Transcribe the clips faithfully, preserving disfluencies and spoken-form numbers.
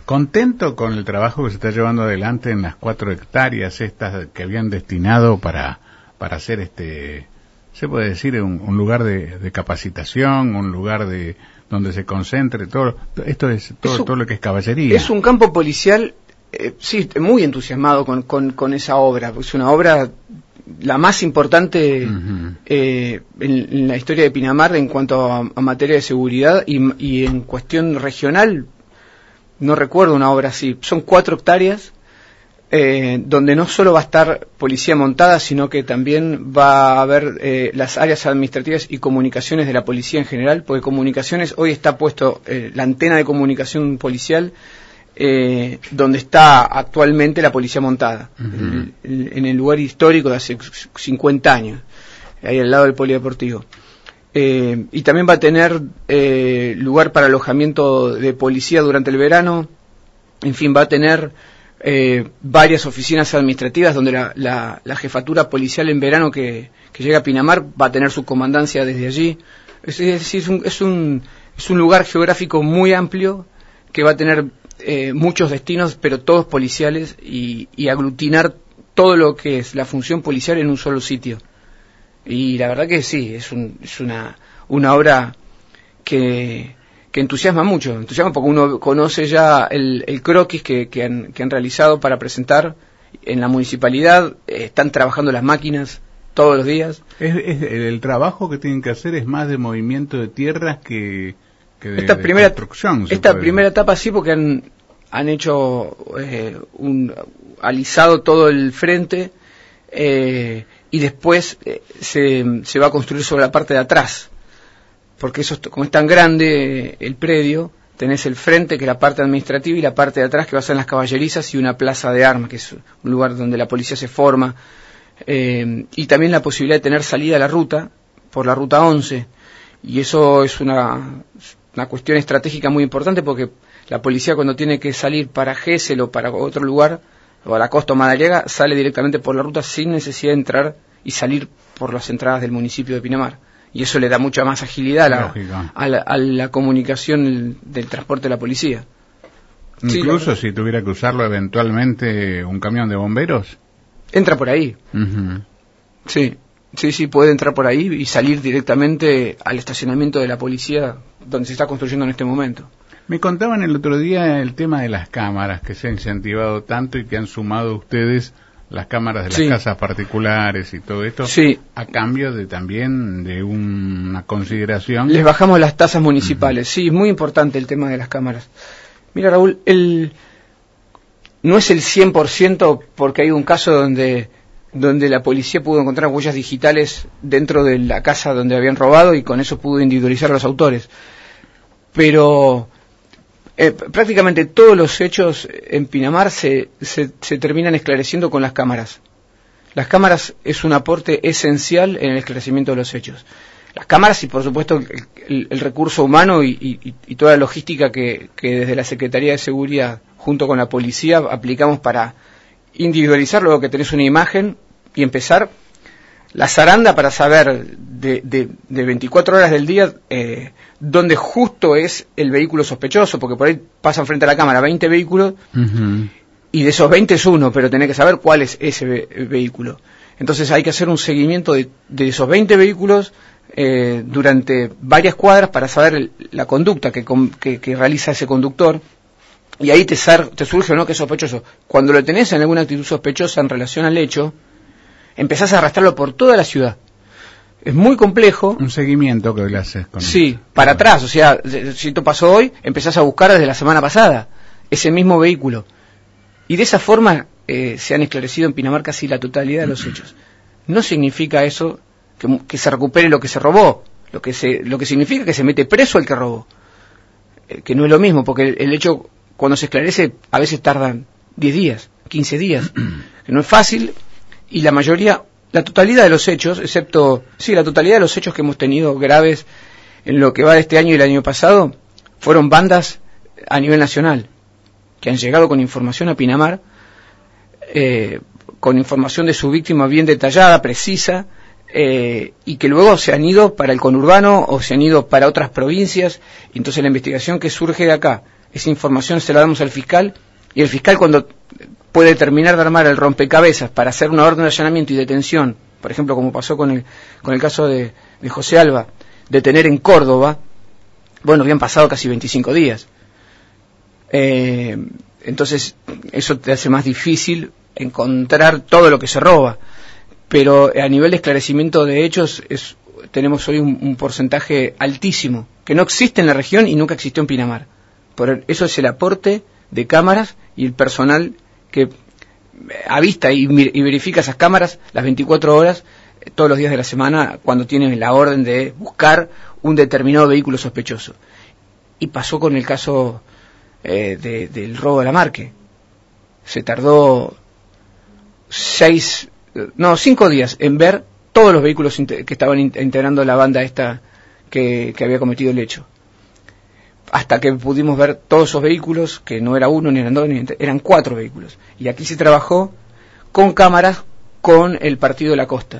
¿Contento con el trabajo que se está llevando adelante en las cuatro hectáreas estas que habían destinado para, para hacer este, se puede decir, un, un lugar de, de capacitación, un lugar de donde se concentre todo, esto es todo, es un, todo lo que es caballería? Es un campo policial, eh, sí, muy entusiasmado con, con, con esa obra, es una obra la más importante uh-huh. eh, en, en la historia de Pinamar en cuanto a, a materia de seguridad y, y en cuestión regional. No recuerdo una obra así. Son cuatro hectáreas eh, donde no solo va a estar policía montada, sino que también va a haber eh, las áreas administrativas y comunicaciones de la policía en general, porque comunicaciones, hoy está puesto eh, la antena de comunicación policial eh, donde está actualmente la policía montada, uh-huh. en, en, en el lugar histórico de hace cincuenta años, ahí al lado del polideportivo. Eh, y también va a tener eh, lugar para alojamiento de policía durante el verano. En fin, va a tener eh, varias oficinas administrativas donde la, la, la jefatura policial en verano que, que llega a Pinamar va a tener su comandancia desde allí. Es, es decir, es un, es, un, es un lugar geográfico muy amplio que va a tener eh, muchos destinos, pero todos policiales, y, y aglutinar todo lo que es la función policial en un solo sitio. Y la verdad que sí, es, un, es una, una obra que, que entusiasma mucho, entusiasma porque uno conoce ya el, el croquis que, que, han, que han realizado para presentar en la municipalidad, eh, están trabajando las máquinas todos los días. Es, es, el trabajo que tienen que hacer es más de movimiento de tierras que, que de, esta de primera, construcción. Esta primera etapa sí, porque han, han hecho eh, un alisado todo el frente, eh, y después eh, se, se va a construir sobre la parte de atrás, porque eso, como es tan grande eh, el predio, tenés el frente, que es la parte administrativa, y la parte de atrás, que va a ser las caballerizas, y una plaza de armas, que es un lugar donde la policía se forma, eh, y también la posibilidad de tener salida a la ruta, por la ruta once, y eso es una, una cuestión estratégica muy importante, porque la policía, cuando tiene que salir para Gesell o para otro lugar, o a la costa o Madariaga, sale directamente por la ruta sin necesidad de entrar y salir por las entradas del municipio de Pinamar. Y eso le da mucha más agilidad a la, a la, a la comunicación del transporte de la policía. Incluso sí, si tuviera que usarlo eventualmente un camión de bomberos. Entra por ahí. Uh-huh. Sí, sí, sí, puede entrar por ahí y salir directamente al estacionamiento de la policía donde se está construyendo en este momento. Me contaban el otro día el tema de las cámaras, que se ha incentivado tanto y que han sumado ustedes las cámaras de las sí. casas particulares y todo esto, sí. a cambio de también de una consideración. Les bajamos las tasas municipales, uh-huh. sí, muy importante el tema de las cámaras. Mira, Raúl, el no es el cien por ciento, porque hay un caso donde donde la policía pudo encontrar huellas digitales dentro de la casa donde habían robado y con eso pudo individualizar a los autores. Pero Eh, prácticamente todos los hechos en Pinamar se, se, se terminan esclareciendo con las cámaras. Las cámaras es un aporte esencial en el esclarecimiento de los hechos. Las cámaras y, por supuesto, el, el, el recurso humano y, y, y toda la logística que, que desde la Secretaría de Seguridad, junto con la policía, aplicamos para individualizar, luego que tenés una imagen, y empezar la zaranda para saber de, de, de veinticuatro horas del día eh, dónde justo es el vehículo sospechoso, porque por ahí pasan frente a la cámara veinte vehículos, uh-huh. y de esos veinte es uno, pero tenés que saber cuál es ese ve- vehículo. Entonces hay que hacer un seguimiento de, de esos veinte vehículos eh, durante varias cuadras para saber el, la conducta que, que, que realiza ese conductor, y ahí te, sar, te surge o no que es sospechoso. Cuando lo tenés en alguna actitud sospechosa en relación al hecho, empezás a arrastrarlo por toda la ciudad. Es muy complejo. Un seguimiento que le haces con Sí, eso. para atrás, o sea, si esto pasó hoy, empezás a buscar desde la semana pasada ese mismo vehículo. Y de esa forma eh, se han esclarecido en Pinamar casi la totalidad de los hechos. No significa eso que, que se recupere lo que se robó, lo que se, lo que significa que se mete preso el que robó. Eh, que no es lo mismo, porque el, el hecho, cuando se esclarece, a veces tardan diez días, quince días, que no es fácil. Y la mayoría, la totalidad de los hechos, excepto, sí, la totalidad de los hechos que hemos tenido graves en lo que va de este año y el año pasado, fueron bandas a nivel nacional, que han llegado con información a Pinamar, eh, con información de su víctima bien detallada, precisa, eh, y que luego se han ido para el conurbano o se han ido para otras provincias, y entonces la investigación que surge de acá, esa información se la damos al fiscal, y el fiscal, cuando puede terminar de armar el rompecabezas para hacer una orden de allanamiento y detención, por ejemplo, como pasó con el, con el caso de, de José Alba, detener en Córdoba, bueno, habían pasado casi veinticinco días. Eh, entonces, eso te hace más difícil encontrar todo lo que se roba. Pero a nivel de esclarecimiento de hechos, es, tenemos hoy un, un porcentaje altísimo, que no existe en la región y nunca existió en Pinamar. Por eso es el aporte de cámaras y el personal que avista y, y verifica esas cámaras las veinticuatro horas, todos los días de la semana, cuando tienen la orden de buscar un determinado vehículo sospechoso. Y pasó con el caso eh, de, del robo de la Marque. Se tardó seis, no, cinco días en ver todos los vehículos que estaban integrando la banda esta que, que había cometido el hecho. Hasta que pudimos ver todos esos vehículos, que no era uno, ni eran dos, ni eran cuatro vehículos. Y aquí se trabajó con cámaras con el partido de la costa.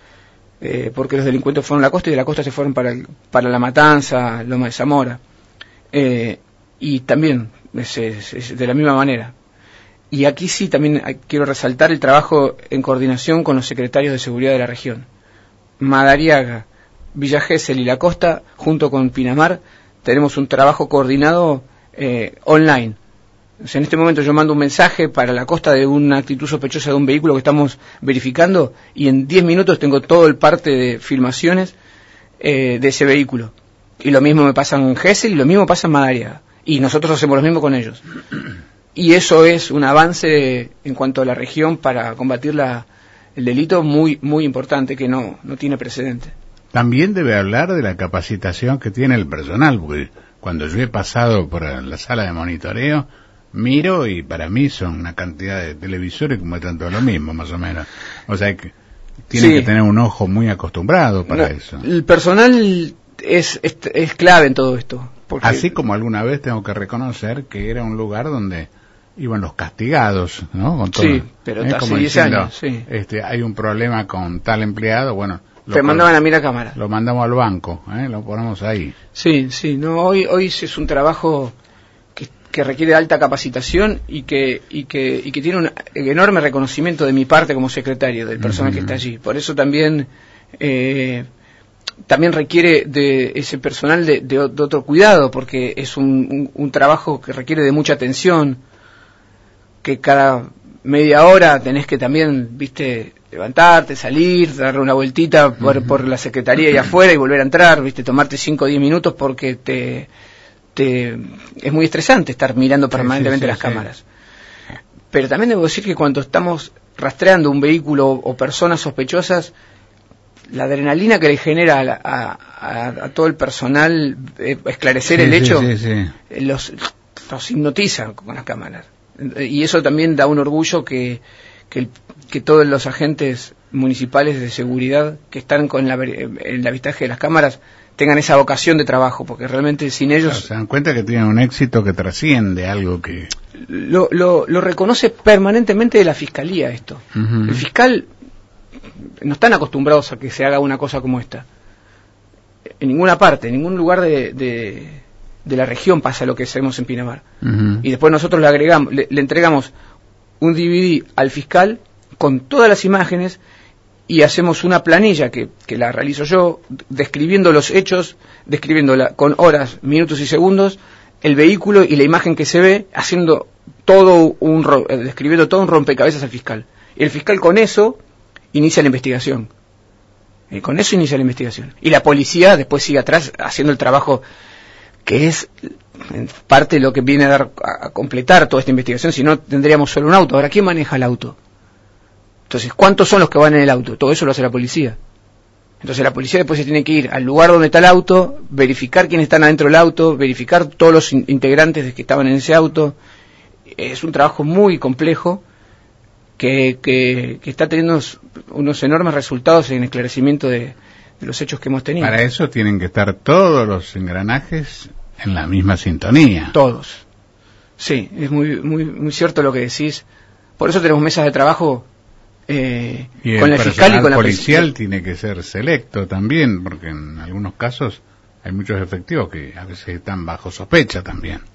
Eh, porque los delincuentes fueron a la costa y de la costa se fueron para, el, para La Matanza, Loma de Zamora. Eh, y también es, es, es de la misma manera. Y aquí sí también hay, quiero resaltar el trabajo en coordinación con los secretarios de seguridad de la región. Madariaga, Villa Gesell y La Costa, junto con Pinamar, tenemos un trabajo coordinado eh, online. O sea, en este momento yo mando un mensaje para La Costa de una actitud sospechosa de un vehículo que estamos verificando, y en diez minutos tengo todo el parte de filmaciones eh, de ese vehículo. Y lo mismo me pasa en Gesell y lo mismo pasa en Madariaga. Y nosotros hacemos lo mismo con ellos. Y eso es un avance en cuanto a la región para combatir la, el delito muy muy importante, que no, no tiene precedente. También debe hablar de la capacitación que tiene el personal, porque cuando yo he pasado por la sala de monitoreo, miro y para mí son una cantidad de televisores que muestran todo lo mismo, más o menos. O sea, que tienen sí. que tener un ojo muy acostumbrado para no, eso. El personal es, es, es clave en todo esto. Porque... Así como alguna vez tengo que reconocer que era un lugar donde iban los castigados, ¿no? Con todo, sí, pero ¿eh? hace como diez diciendo, años, sí. este, hay un problema con tal empleado, bueno... Te mandaban a mí la cámara. Lo mandamos al banco, ¿eh? Lo ponemos ahí. Sí, sí, no, hoy hoy es un trabajo que, que requiere alta capacitación y que y que y que tiene un enorme reconocimiento de mi parte como secretario del personal uh-huh. que está allí. Por eso también eh, también requiere de ese personal de, de, de otro cuidado, porque es un, un, un trabajo que requiere de mucha atención, que cada media hora tenés que también, viste, levantarte, salir, darle una vueltita por, uh-huh. por la secretaría y afuera y volver a entrar, viste, tomarte cinco o diez minutos porque te, te es muy estresante estar mirando permanentemente sí, sí, sí, las sí. cámaras. Pero también debo decir que cuando estamos rastreando un vehículo o personas sospechosas, la adrenalina que le genera a, a, a, a todo el personal eh, esclarecer sí, el hecho, sí, sí, sí. los, los hipnotiza con las cámaras. Y eso también da un orgullo que, que, el, que todos los agentes municipales de seguridad que están con la, el avistaje de las cámaras tengan esa vocación de trabajo, porque realmente sin ellos... Claro, se dan cuenta que tienen un éxito que trasciende algo que... Lo, lo, lo reconoce permanentemente de la Fiscalía esto. Uh-huh. El fiscal... No están acostumbrados a que se haga una cosa como esta. En ninguna parte, en ningún lugar de... de de la región pasa lo que hacemos en Pinamar. Uh-huh. Y después nosotros le agregamos, le, le entregamos un D V D al fiscal con todas las imágenes y hacemos una planilla que, que la realizo yo, describiendo los hechos, describiendo la, con horas, minutos y segundos, el vehículo y la imagen que se ve, haciendo todo un, describiendo todo un rompecabezas al fiscal. Y el fiscal con eso inicia la investigación. Y con eso inicia la investigación. Y la policía después sigue atrás haciendo el trabajo que es en parte lo que viene a dar a completar toda esta investigación, si no tendríamos solo un auto. Ahora, ¿quién maneja el auto? Entonces, ¿cuántos son los que van en el auto? Todo eso lo hace la policía. Entonces la policía después se tiene que ir al lugar donde está el auto, verificar quiénes están adentro del auto, verificar todos los in- integrantes que estaban en ese auto. Es un trabajo muy complejo que, que, que está teniendo unos, unos enormes resultados en el esclarecimiento de de los hechos que hemos tenido. Para eso tienen que estar todos los engranajes en la misma sintonía. Todos. Sí, es muy muy muy cierto lo que decís. Por eso tenemos mesas de trabajo eh, y con el fiscal y con la policial tiene que ser selecto también, porque en algunos casos hay muchos efectivos que a veces están bajo sospecha también.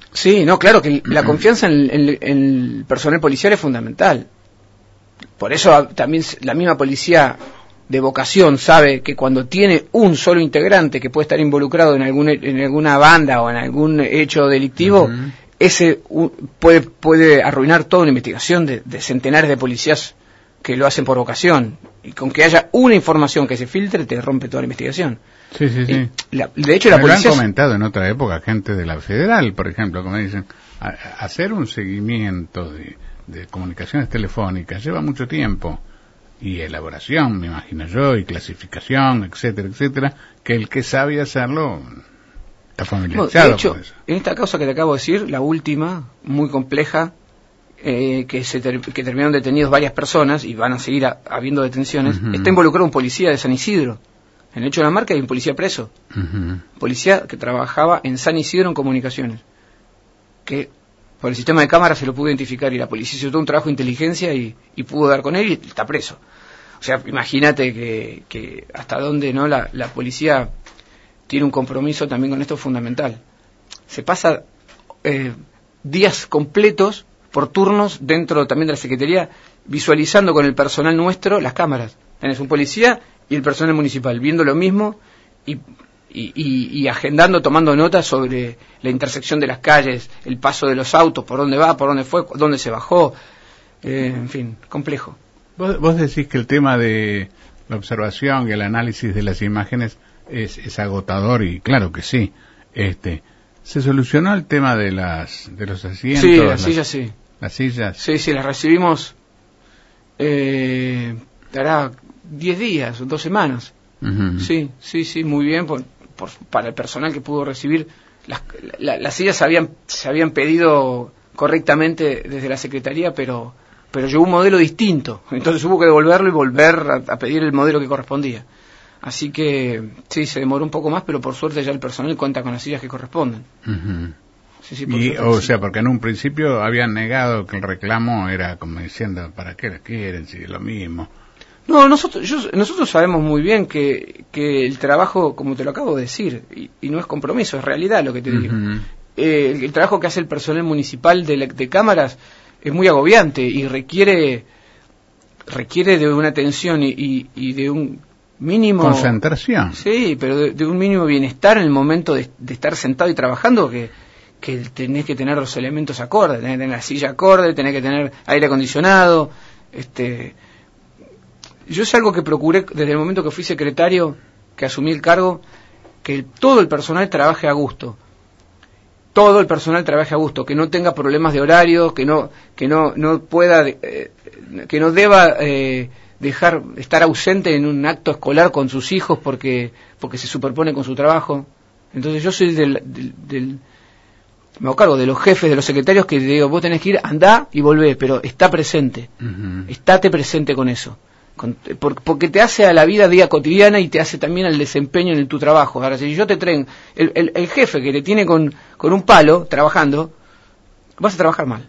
Sí, no, claro que la confianza en, en, en el personal policial es fundamental. Por eso también la misma policía de vocación sabe que cuando tiene un solo integrante que puede estar involucrado en, algún, en alguna banda o en algún hecho delictivo, uh-huh. ese uh, puede, puede arruinar toda una investigación de, de centenares de policías que lo hacen por vocación. Y con que haya una información que se filtre, te rompe toda la investigación. Sí, sí, sí. La, de hecho, la Me policía... lo han comentado en otra época, gente de la Federal, por ejemplo, como dicen, a, hacer un seguimiento de, de comunicaciones telefónicas lleva mucho tiempo. Y elaboración, me imagino yo, y clasificación, etcétera, etcétera, que el que sabe hacerlo está familiarizado. No, de hecho, con eso. En esta causa que te acabo de decir, la última, muy compleja, eh, que se ter que terminaron detenidos varias personas y van a seguir a habiendo detenciones, uh-huh. está involucrado un policía de San Isidro. En el hecho de la marca hay un policía preso. Uh-huh. Policía que trabajaba en San Isidro en comunicaciones. Que por el sistema de cámaras se lo pudo identificar y la policía hizo todo un trabajo de inteligencia y, y pudo dar con él y está preso. O sea, imagínate que, que hasta dónde no la, la policía tiene un compromiso también con esto fundamental. Se pasa eh, días completos por turnos dentro también de la Secretaría visualizando con el personal nuestro las cámaras. Tenés un policía y el personal municipal viendo lo mismo y... Y, y, y agendando, tomando notas sobre la intersección de las calles, el paso de los autos, por dónde va, por dónde fue, dónde se bajó, eh, en fin, complejo. ¿Vos, vos decís que el tema de la observación y el análisis de las imágenes es, es agotador y claro que sí. Este, ¿se solucionó el tema de las de los asientos? Sí, las sillas sí. Las sillas. Sí, sí, las recibimos, eh, dará diez días, dos semanas. Uh-huh. Sí, sí, sí, muy bien. Por, por, para el personal que pudo recibir las, la, las sillas se habían, se habían pedido correctamente desde la Secretaría, pero pero llegó un modelo distinto, entonces hubo que devolverlo y volver a, a pedir el modelo que correspondía. Así que sí, se demoró un poco más, pero por suerte ya el personal cuenta con las sillas que corresponden. Uh-huh. Sí, sí, y, suerte, o sí. sea, porque en un principio habían negado que el reclamo era como diciendo, ¿para qué las quieren si es lo mismo? No, nosotros yo, nosotros sabemos muy bien que, que el trabajo, como te lo acabo de decir, y, y no es compromiso, es realidad lo que te digo. Uh-huh. Eh, el, el trabajo que hace el personal municipal de, de cámaras es muy agobiante y requiere requiere de una atención y, y, y de un mínimo... Concentración. Sí, pero de, de un mínimo bienestar en el momento de, de estar sentado y trabajando que, que tenés que tener los elementos acordes, tenés que tener la silla acorde, tenés que tener aire acondicionado, este... Yo es algo que procuré desde el momento que fui secretario, que asumí el cargo, que el, todo el personal trabaje a gusto. Todo el personal trabaje a gusto, que no tenga problemas de horario, que no que no no pueda eh, que no deba eh, dejar estar ausente en un acto escolar con sus hijos porque porque se superpone con su trabajo. Entonces yo soy del, del, del me hago cargo de los jefes, de los secretarios que digo, vos tenés que ir, andá y volvé, pero está presente. Uh-huh. Estate presente con eso. Porque te hace a la vida día cotidiana y te hace también al desempeño en tu trabajo. Ahora, si yo te traigo el, el, el jefe que te tiene con, con un palo trabajando, vas a trabajar mal.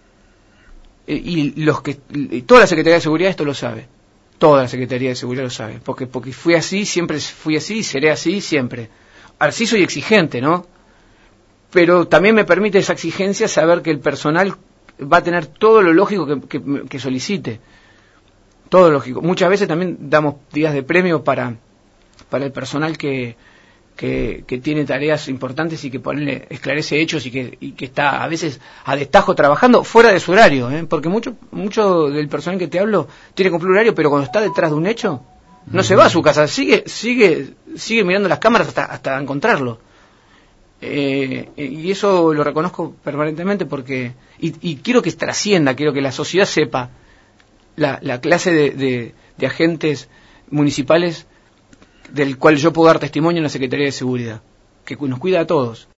Y, y los que y toda la Secretaría de Seguridad esto lo sabe. Toda la Secretaría de Seguridad lo sabe. Porque porque fui así, siempre fui así y seré así siempre. Ahora sí soy exigente, ¿no? Pero también me permite esa exigencia saber que el personal va a tener todo lo lógico que, que, que solicite. Todo lógico. Muchas veces también damos días de premio para para el personal que que, que tiene tareas importantes y que ponele, esclarece hechos y que y que está a veces a destajo trabajando fuera de su horario, ¿eh? Porque mucho mucho del personal que te hablo tiene que cumplir horario, pero cuando está detrás de un hecho no uh-huh. se va a su casa, sigue sigue sigue mirando las cámaras hasta hasta encontrarlo. Eh, y eso lo reconozco permanentemente porque y, y quiero que trascienda, quiero que la sociedad sepa La, la clase de, de, de agentes municipales del cual yo puedo dar testimonio en la Secretaría de Seguridad, que nos cuida a todos.